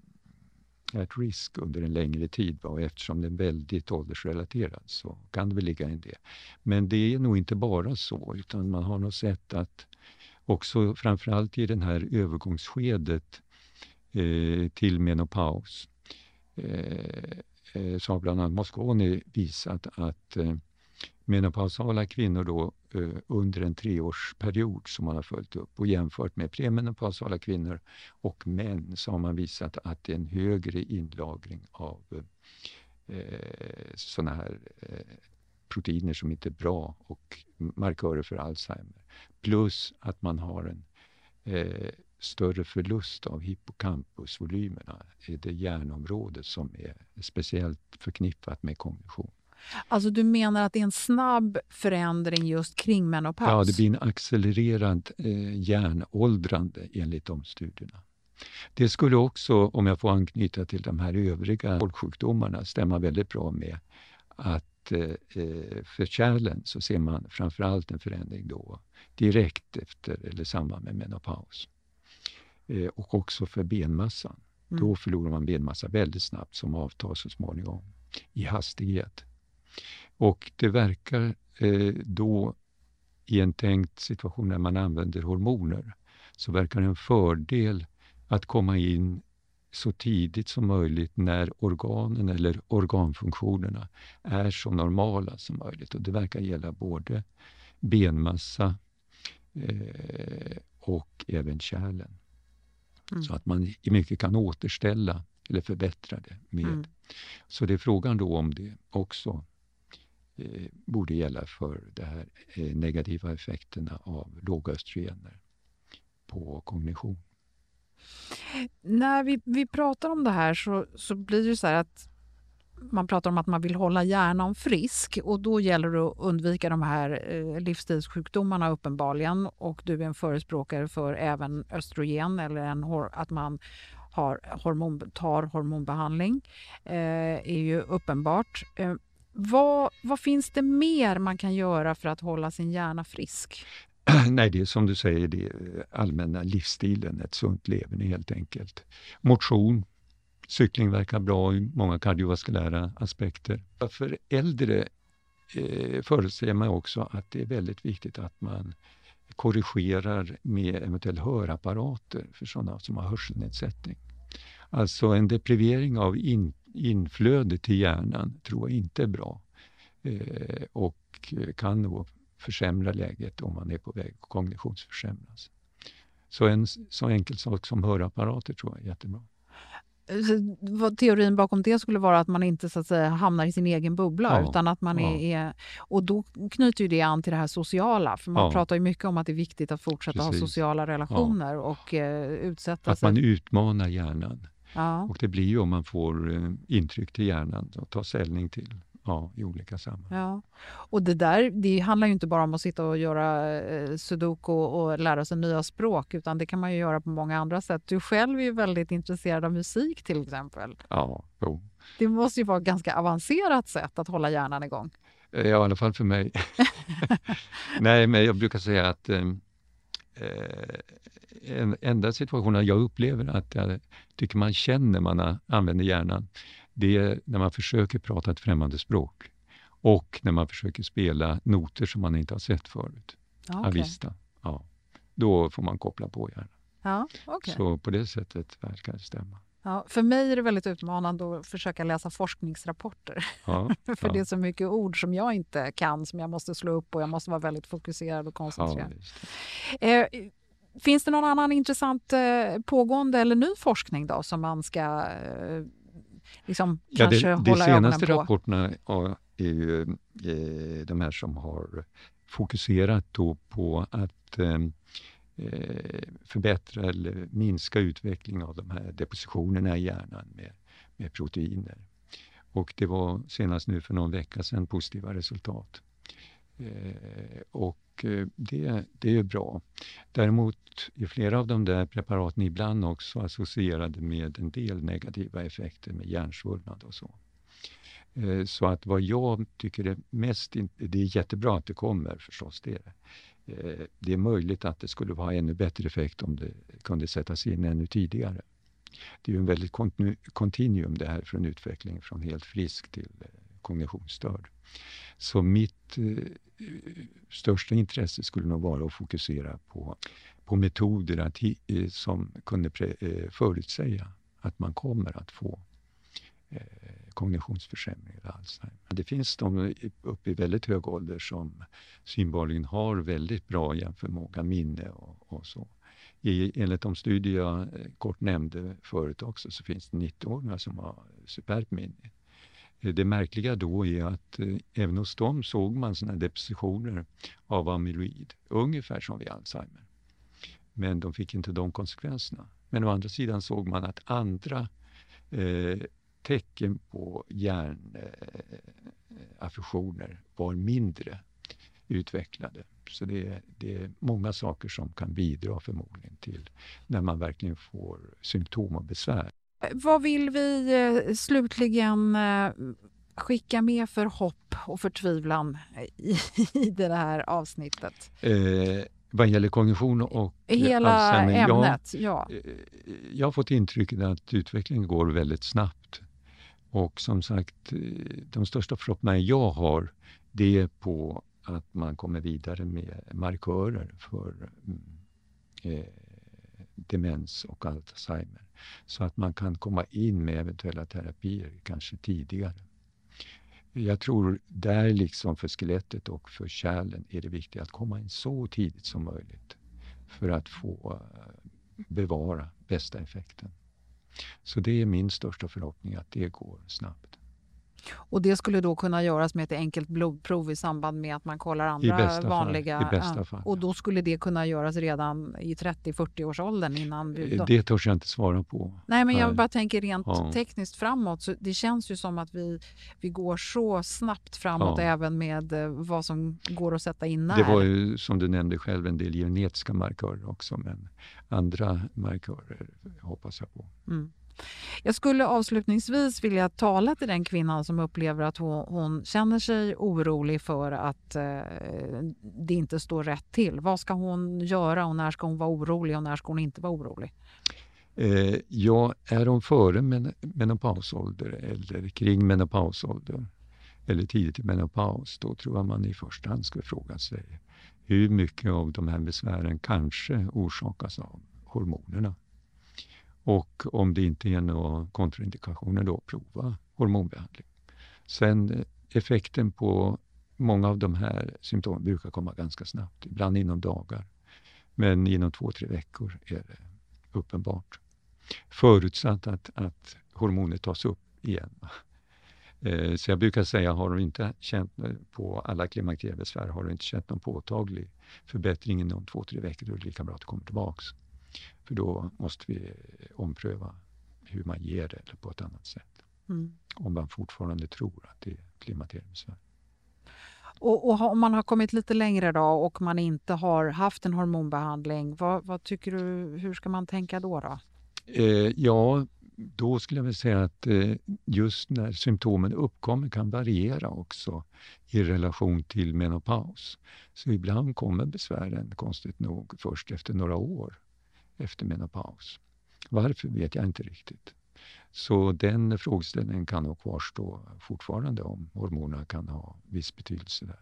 at risk under en längre tid. Och eftersom det är väldigt åldersrelaterad så kan det väl ligga i det. Men det är nog inte bara så, utan man har nog sett att också framförallt i den här övergångsskedet eh, till menopaus eh, eh, så har bland annat Mosconi visat att eh, menopausala kvinnor då eh, under en treårsperiod som man har följt upp och jämfört med premenopausala kvinnor och män så har man visat att det är en högre inlagring av eh, sådana här eh, proteiner som inte är bra och markörer för Alzheimer. Plus att man har en eh, större förlust av hippocampusvolymerna i det hjärnområdet som är speciellt förknippat med kognition. Alltså du menar att det är en snabb förändring just kring menopaus? Ja, det blir en accelererad eh, hjärnåldrande enligt de studierna. Det skulle också, om jag får anknyta till de här övriga folksjukdomarna, stämma väldigt bra med att för kärlen så ser man framförallt en förändring då direkt efter eller samband med menopaus. Och också för benmassan. Mm. Då förlorar man benmassa väldigt snabbt som avtar så småningom i hastighet. Och det verkar eh, då i en tänkt situation när man använder hormoner så verkar en fördel att komma in så tidigt som möjligt när organen eller organfunktionerna är så normala som möjligt. Och det verkar gälla både benmassa eh, och även kärlen. Mm. Så att man i mycket kan återställa eller förbättra det med. Mm. Så det är frågan då om det också eh, borde gälla för de här eh, negativa effekterna av låga östrogener på kognition. När vi, vi pratar om det här så, så blir det så här att man pratar om att man vill hålla hjärnan frisk och då gäller det att undvika de här eh, livsstilssjukdomarna uppenbarligen, och du är en förespråkare för även östrogen eller en, att man har hormon, tar hormonbehandling eh, är ju uppenbart. Eh, vad, vad finns det mer man kan göra för att hålla sin hjärna frisk? Nej, det är som du säger, det är allmänna livsstilen, ett sunt leverne helt enkelt. Motion, cykling verkar bra i många kardiovaskulära aspekter. För äldre eh, förutsäger man också att det är väldigt viktigt att man korrigerar med eventuella hörapparater för sådana som har hörselnedsättning. Alltså en deprivering av in, inflöde till hjärnan tror jag inte är bra eh, och kan nog försämra läget om man är på väg att kognitionsförsämras. Så en så enkel sak som hörapparater tror jag är jättebra. vad teorin bakom det skulle vara att man inte så att säga hamnar i sin egen bubbla Ja, utan att man ja. är, är... Och då knyter ju det an till det här sociala. För man Ja. pratar ju mycket om att det är viktigt att fortsätta Precis. ha sociala relationer och eh, utsätta Att sig. man utmanar hjärnan. Ja. Och det blir ju om man får eh, intryck till hjärnan och ta ställning till ja, i olika sammanhang. Ja, och det där det handlar ju inte bara om att sitta och göra eh, sudoku och lära sig nya språk utan det kan man ju göra på många andra sätt. Du själv är ju väldigt intresserad av musik till exempel. Ja, jo. Det måste ju vara ett ganska avancerat sätt att hålla hjärnan igång. Ja, i alla fall för mig. Nej, men jag brukar säga att eh, en enda situationen jag upplever att jag tycker man känner man a- använder hjärnan, det är när man försöker prata ett främmande språk och när man försöker spela noter som man inte har sett förut. Ja, Ja, okej. visst, ja. Då får man koppla på hjärnan. Ja, okej. Så på det sättet verkar det stämma. Ja, för mig är det väldigt utmanande att försöka läsa forskningsrapporter. Ja, för ja. det är så mycket ord som jag inte kan som jag måste slå upp och jag måste vara väldigt fokuserad och Ja, koncentrerad. just det. Eh, finns det någon annan intressant eh, pågående eller ny forskning då som man ska eh, liksom Ja, kanske det, hålla de senaste ögonen på? rapporterna ja, är ju eh, de här som har fokuserat då på att eh, eh, förbättra eller minska utveckling av de här depositionerna i hjärnan med, med proteiner. Och det var senast nu för någon vecka sedan positiva resultat. Eh, och eh, det, det är bra. Däremot är flera av de där preparaten ibland också associerade med en del negativa effekter med hjärnsvullnad och så. Eh, så att vad jag tycker är mest, in- det är jättebra att det kommer förstås, det är det. Eh, det är möjligt att det skulle ha ännu bättre effekt om det kunde sättas in ännu tidigare. Det är ju en väldigt kontinu- kontinuum det här från utveckling från helt frisk till eh, kognitionsstörd. Så mitt eh, största intresse skulle nog vara att fokusera på, på metoder att, hi- eh, som kunde pre- eh, förutsäga att man kommer att få eh, kognitionsförsämring eller Alzheimer. Det finns de uppe i väldigt hög ålder som synbarligen har väldigt bra hjärnförmåga, minne och, och så. I, enligt de studier jag eh, kort nämnde förut också så finns det nittio-åringar som har superbt minne. Eh, Det märkliga då är att eh, även hos dem såg man såna depositioner av amyloid, ungefär som vid Alzheimer. Men de fick inte de konsekvenserna. Men å andra sidan såg man att andra eh, tecken på hjärnaffektioner eh, var mindre utvecklade. Så det är, det är många saker som kan bidra förmodligen till när man verkligen får symptom och besvär. Vad vill vi eh, slutligen eh, skicka med för hopp och förtvivlan i, i det här avsnittet? Eh, vad gäller kognition och Hela Alzheimer, ämnet, ja. Jag, eh, jag har fått intrycket att utvecklingen går väldigt snabbt. Och som sagt, eh, de största förhoppningar jag har, det är på att man kommer vidare med markörer för mm, eh, demens och Alzheimer. Så att man kan komma in med eventuella terapier kanske tidigare. Jag tror där liksom för skelettet och för kärlen är det viktigt att komma in så tidigt som möjligt. För att få eh, bevara bästa effekten. Så det är min största förhoppning att det går snabbt. Och det skulle då kunna göras med ett enkelt blodprov i samband med att man kollar andra bästa fall, vanliga... i bästa ja. fall, Och ja. då skulle det kunna göras redan i trettio-fyrtio-årsåldern innan vi... Eh, Det törs jag inte svara på. Nej, men jag Nej. bara tänker rent Ja. tekniskt framåt. Så det känns ju som att vi, vi går så snabbt framåt Ja. även med eh, vad som går att sätta in när. Det var ju som du nämnde själv en del genetiska markörer också, men andra markörer hoppas jag på. Mm. Jag skulle avslutningsvis vilja tala till den kvinnan som upplever att hon, hon känner sig orolig för att eh, det inte står rätt till. Vad ska hon göra och när ska hon vara orolig och när ska hon inte vara orolig? Eh, ja, är hon före men- menopausålder eller kring menopausålder eller tidigt i menopaus, då tror jag man i första hand ska fråga sig hur mycket av de här besvären kanske orsakas av hormonerna. Och om det inte är några kontraindikationer då prova hormonbehandling. Sen eh, effekten på många av de här symptomen brukar komma ganska snabbt, ibland inom dagar. Men inom två, tre veckor är det uppenbart. förutsatt att, att hormonet tas upp igen. Eh, så jag brukar säga, har du inte känt på alla klimakteriebesvär, har du inte känt någon påtaglig förbättring inom två, tre veckor, då är det lika bra att komma tillbaks. För då måste vi ompröva hur man ger det eller på ett annat sätt. Mm. Om man fortfarande tror att det är klimakteriebesvär. Och, och om man har kommit lite längre då och man inte har haft en hormonbehandling, vad, vad tycker du, hur ska man tänka då? då? Eh, ja, då skulle jag väl säga att eh, just när symptomen uppkommer kan variera också i relation till menopaus. Så ibland kommer besvären konstigt nog först efter några år efter menopaus. Varför vet jag inte riktigt. Så den frågeställningen kan nog kvarstå fortfarande, om hormonerna kan ha viss betydelse där.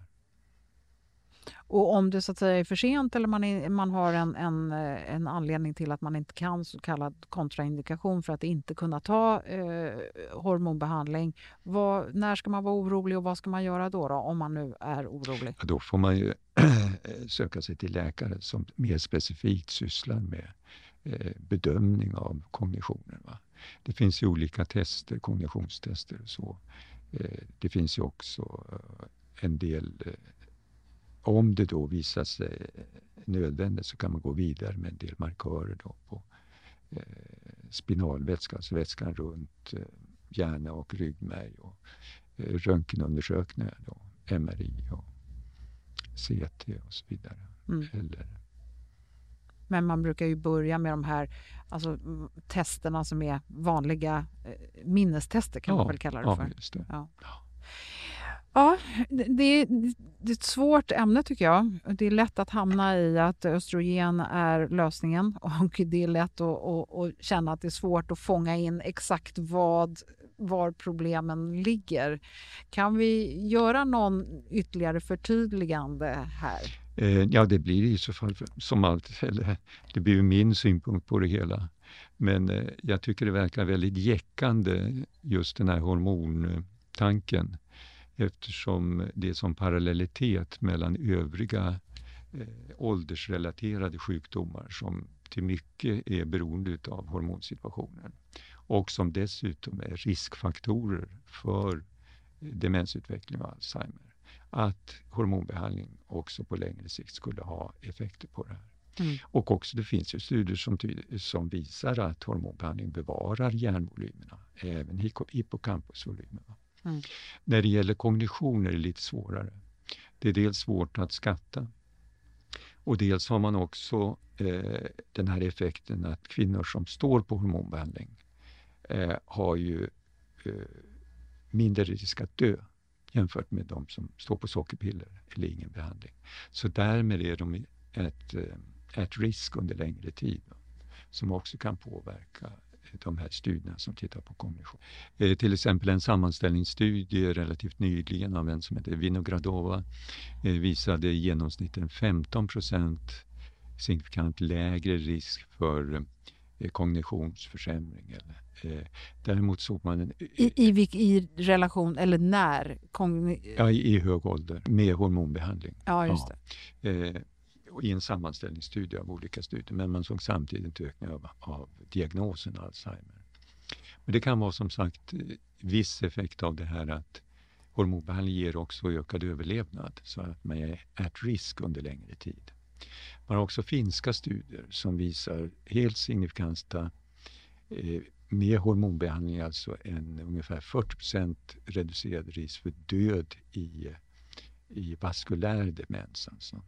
Och om det så att säga är för sent eller man, är, man har en, en, en anledning till att man inte kan, så kallad kontraindikation för att inte kunna ta eh, hormonbehandling, vad, när ska man vara orolig och vad ska man göra då, då om man nu är orolig? Ja, då får man ju söka sig till läkare som mer specifikt sysslar med eh, bedömning av kognitioner. Va? Det finns ju olika tester, kognitionstester och så. Eh, det finns ju också eh, en del... Eh, Om det då visar sig nödvändigt så kan man gå vidare med en del markörer då på eh, spinalvätska, alltså vätskan runt eh, hjärna och ryggmärg, och eh, röntgenundersökningar då, M R I och C T och så vidare. Mm. Eller... Men man brukar ju börja med de här alltså, testerna som är vanliga eh, minnestester kan ja, man väl kalla det för. Ja, just det. Ja. Ja, det är, det är ett svårt ämne tycker jag. Det är lätt att hamna i att östrogen är lösningen och det är lätt att, att, att känna att det är svårt att fånga in exakt vad, var problemen ligger. Kan vi göra någon ytterligare förtydligande här? Eh, ja, det blir i så fall som allt, eller det blir ju min synpunkt på det hela. Men eh, jag tycker det verkar väldigt jäckande just den här hormontanken. Eftersom det är som parallellitet mellan övriga eh, åldersrelaterade sjukdomar som till mycket är beroende av hormonsituationen. Och som dessutom är riskfaktorer för demensutveckling och Alzheimer. Att hormonbehandling också på längre sikt skulle ha effekter på det här. Mm. Och också det finns ju studier som, som visar att hormonbehandling bevarar hjärnvolymerna, även hippocampusvolymerna. Mm. När det gäller kognition är det lite svårare. Det är dels svårt att skatta. Och dels har man också eh, den här effekten att kvinnor som står på hormonbehandling eh, har ju eh, mindre risk att dö jämfört med de som står på sockerpiller eller ingen behandling. Så därmed är de ett, ett risk under längre tid då, som också kan påverka de här studierna som tittar på kognition. Eh, till exempel en sammanställningsstudie relativt nyligen av en som heter Vinogradova eh, visade i genomsnitt en femton procent signifikant lägre risk för eh, kognitionsförsämring. Eller, eh, däremot såg man en... Eh, I, i, I relation, eller när? Kogni- ja, i, i hög ålder med hormonbehandling. Ja, just det. Ja. Eh, i en sammanställningsstudie av olika studier, men man såg samtidigt en ökning av, av diagnosen Alzheimer. Men det kan vara som sagt viss effekt av det här att hormonbehandling ger också ökad överlevnad, så att man är at risk under längre tid. Man har också finska studier som visar helt signifikanta eh, med hormonbehandling, alltså en ungefär fyrtio procent reducerad risk för död i, i vaskulär demens alltså.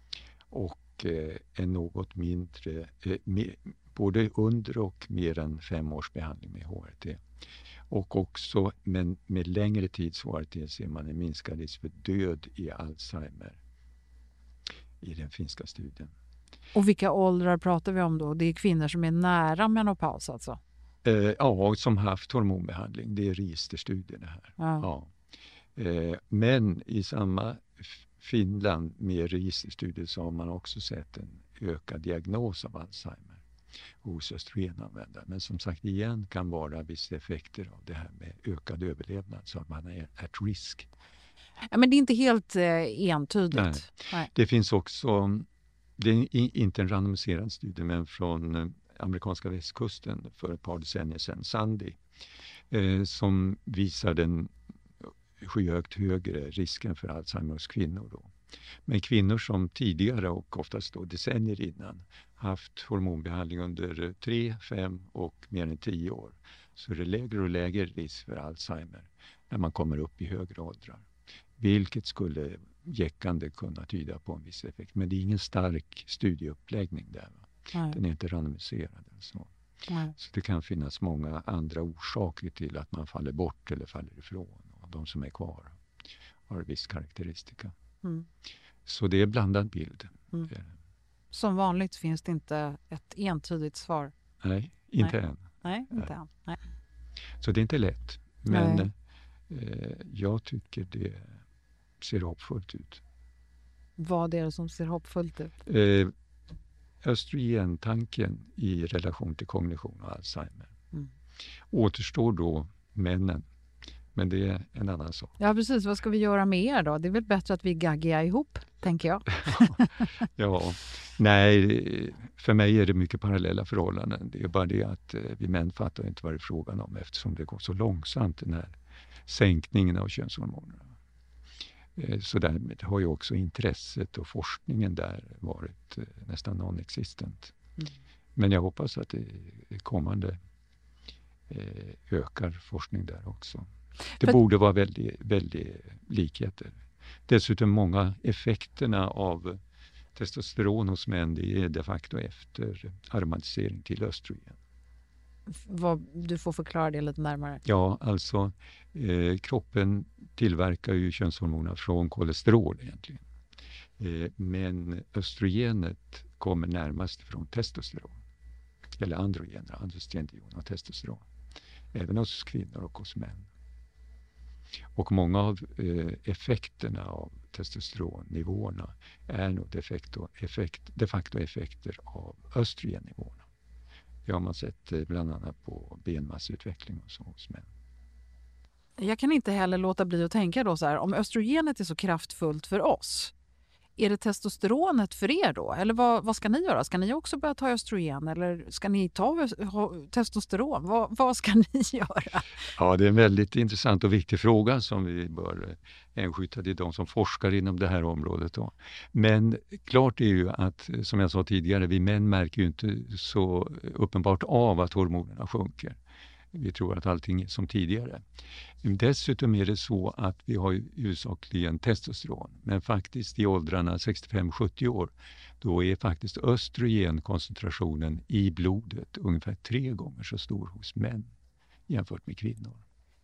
Och eh, en något mindre, eh, med, både under och mer än fem års behandling med H R T. Och också, men med längre tids H R T ser man en minskad risk för död i Alzheimer i den finska studien. Och vilka åldrar pratar vi om då? Det är kvinnor som är nära menopaus alltså? Eh, ja, som haft hormonbehandling. Det är registerstudier det här. Ja. Ja. Eh, men i samma Finland med registerstudier så har man också sett en ökad diagnos av Alzheimer hos östrogenanvändare. Men som sagt igen kan vara vissa effekter av det här med ökad överlevnad så att man är at risk. Ja, men det är inte helt eh, entydigt. Nej. Nej. Det finns också, det är inte en randomiserad studie men från amerikanska västkusten för ett par decennier sedan, Sandy, eh, som visar den skyhögt högre risken för Alzheimer hos kvinnor då. Men kvinnor som tidigare och oftast då decennier innan haft hormonbehandling under tre, fem och mer än tio år, så är det lägre och lägre risk för Alzheimer när man kommer upp i högre åldrar. Vilket skulle jäckande kunna tyda på en viss effekt. Men det är ingen stark studieuppläggning där. Va? Den är inte randomiserad. Så. så det kan finnas många andra orsaker till att man faller bort eller faller ifrån. Och de som är kvar har viss karaktäristika. Mm. Så det är blandad bild. Mm. Som vanligt finns det inte ett entydigt svar. Nej, inte Nej. än. Nej, inte än. Nej. Så det är inte lätt. Men eh, jag tycker det ser hoppfullt ut. Vad är det som ser hoppfullt ut? Eh, östrogentanken i relation till kognition och Alzheimer. Mm. Återstår då männen. Men det är en annan sak. Ja, precis. Vad ska vi göra med er då? Det är väl bättre att vi gaggar ihop, tänker jag. ja, nej, för mig är det mycket parallella förhållanden. Det är bara det att vi män fattar inte vad det är frågan om eftersom det går så långsamt den här sänkningen av könshormonerna. Så därmed har ju också intresset och forskningen där varit nästan non-existent. Mm. Men jag hoppas att det kommande ökar forskning där också. Det För... borde vara väldigt, väldigt likheter. Dessutom många effekterna av testosteron hos män, det är de facto efter aromatisering till östrogen. Vad, du får förklara det lite närmare. Ja, alltså eh, kroppen tillverkar ju könshormoner från kolesterol egentligen. Eh, men östrogenet kommer närmast från testosteron. Eller androgener, androstendion och testosteron. Även hos kvinnor och hos män. Och många av eh, effekterna av testosteronnivåerna är nog de facto, effekt, de facto effekter av östrogennivåerna. Det har man sett eh, bland annat på benmassutveckling och så hos män. Jag kan inte heller låta bli att tänka då så här, om östrogenet är så kraftfullt för oss, är det testosteronet för er då? Eller vad, vad ska ni göra? Ska ni också börja ta östrogen? Eller ska ni ta testosteron? Vad, vad ska ni göra? Ja, det är en väldigt intressant och viktig fråga som vi bör hänskjuta till de som forskar inom det här området. Då. Men klart är ju att, som jag sa tidigare, vi män märker ju inte så uppenbart av att hormonerna sjunker. Vi tror att allting är som tidigare. Dessutom är det så att vi har huvudsakligen testosteron. Men faktiskt i åldrarna sextiofem till sjuttio år, då är faktiskt östrogenkoncentrationen i blodet ungefär tre gånger så stor hos män jämfört med kvinnor.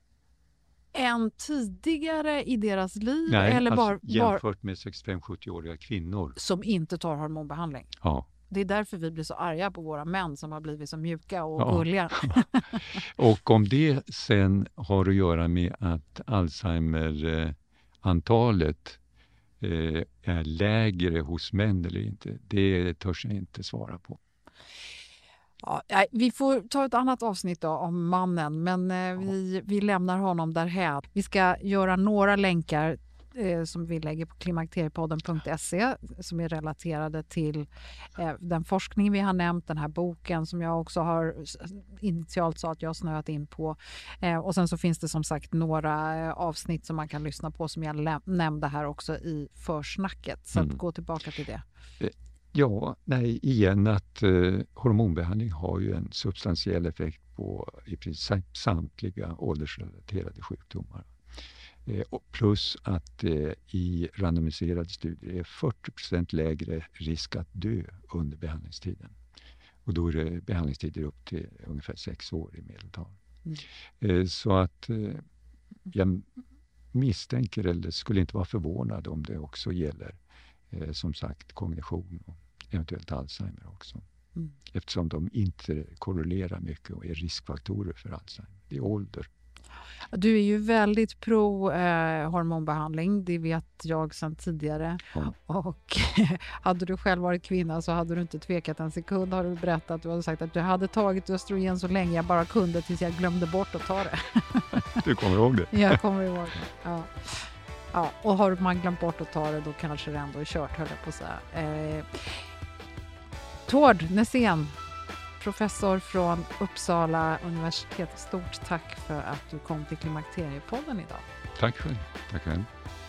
Än tidigare i deras liv? Nej, eller alltså bara, jämfört med sextiofem till sjuttio-åriga kvinnor. Som inte tar hormonbehandling? Ja. Det är därför vi blir så arga på våra män som har blivit så mjuka och ja. gulliga. Och om det sen har att göra med att Alzheimer-antalet eh, är lägre hos män eller inte, det törs jag inte svara på. Ja, vi får ta ett annat avsnitt då om mannen, men eh, vi, vi lämnar honom därhän. Vi ska göra några länkar eh, som vi lägger på klimakteriepodden punkt se som är relaterade till eh, den forskning vi har nämnt, den här boken som jag också har initialt sa att jag snöat in på. Eh, och sen så finns det som sagt några eh, avsnitt som man kan lyssna på som jag lä- nämnde här också i försnacket. Så mm. att gå tillbaka till det. Ja, nej, igen att eh, hormonbehandling har ju en substantiell effekt på i princip samtliga åldersrelaterade sjukdomar. Eh, och plus att eh, i randomiserade studier är fyrtio procent lägre risk att dö under behandlingstiden. Och då är det behandlingstider upp till ungefär sex år i medeltal. Mm. Eh, så att eh, jag misstänker eller skulle inte vara förvånad om det också gäller eh, som sagt kognition och eventuellt Alzheimer också. Mm. Eftersom de inte korrelerar mycket och är riskfaktorer för Alzheimer. Det är ålder. Du är ju väldigt pro eh, hormonbehandling, det vet jag sedan tidigare. Ja. Och hade du själv varit kvinna så hade du inte tvekat en sekund, har du berättat. Du hade sagt att du hade tagit östrogen så länge jag bara kunde tills jag glömde bort att ta det. Du kommer ihåg det? Jag kommer ihåg det, ja. Ja, och har man glömt bort att ta det då kanske det ändå är kört, höll jag på att säga. Eh, Tord Nässén, professor från Uppsala universitet. Stort tack för att du kom till Klimakteriepodden idag. Tack själv. Tack själv.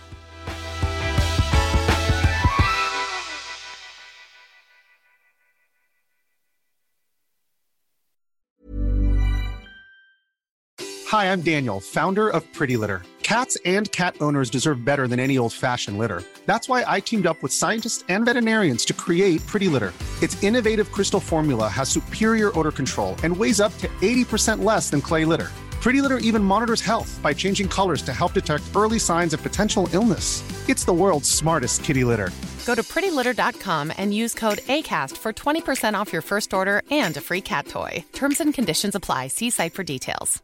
Hi, I'm Daniel, founder of Pretty Litter. Cats and cat owners deserve better than any old-fashioned litter. That's why I teamed up with scientists and veterinarians to create Pretty Litter. Its innovative crystal formula has superior odor control and weighs up to eighty percent less than clay litter. Pretty Litter even monitors health by changing colors to help detect early signs of potential illness. It's the world's smartest kitty litter. Go to pretty litter dot com and use code ACAST for twenty percent off your first order and a free cat toy. Terms and conditions apply. See site for details.